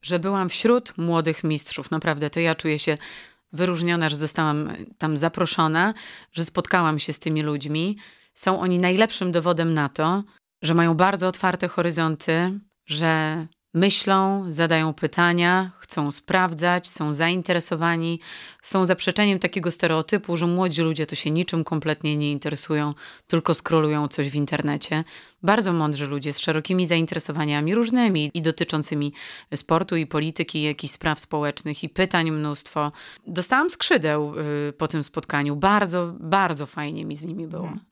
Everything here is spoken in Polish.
że byłam wśród młodych mistrzów. Naprawdę, to ja czuję się wyróżniona, że zostałam tam zaproszona, że spotkałam się z tymi ludźmi. Są oni najlepszym dowodem na to, że mają bardzo otwarte horyzonty, że myślą, zadają pytania, chcą sprawdzać, są zainteresowani, są zaprzeczeniem takiego stereotypu, że młodzi ludzie to się niczym kompletnie nie interesują, tylko scrollują coś w internecie. Bardzo mądrzy ludzie z szerokimi zainteresowaniami różnymi i dotyczącymi sportu i polityki, i jakichś spraw społecznych i pytań mnóstwo. Dostałam skrzydeł po tym spotkaniu. Bardzo, bardzo fajnie mi z nimi było.